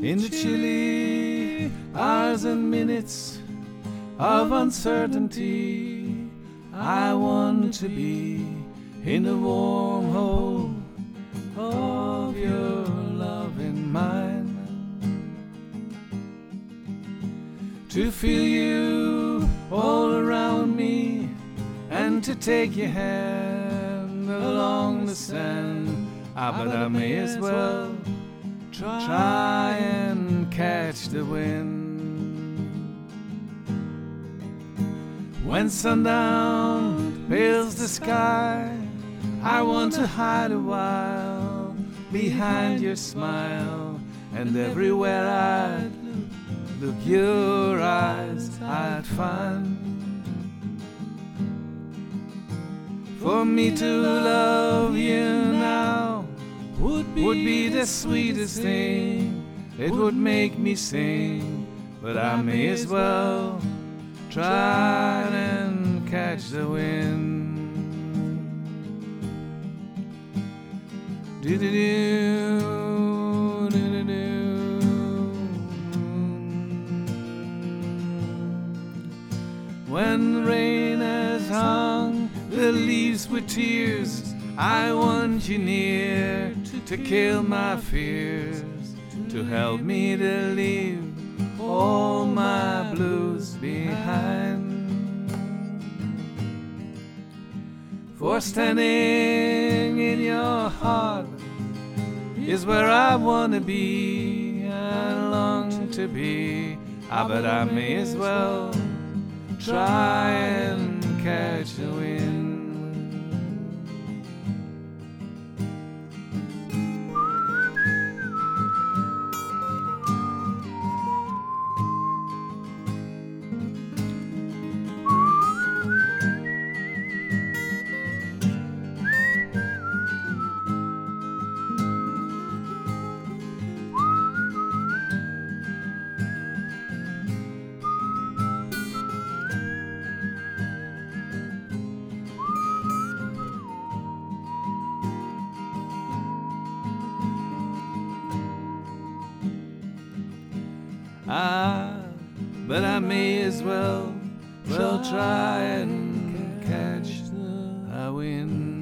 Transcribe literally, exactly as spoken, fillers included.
In the chilly hours and minutes of uncertainty, I want to be in the warm hold of your loving mind, to feel you all around me and to take your hand along the sand. Ah, but I may as well try and catch the wind. When sundown pales the sky, I want to hide a while behind your smile, and everywhere I'd look, your eyes I'd find. For me to love you now would be, would be the sweetest thing. It would make me sing, but I may as well try and catch the wind. Do-do-do, do-do-do. When the rain has hung the leaves with tears, I want you near to kill my fears, to help me to leave all my blues behind. For standing in your heart is where I want to be and long to be. Ah, but I may as well try and catch the wind. Ah, but I may as well, well try and catch the wind.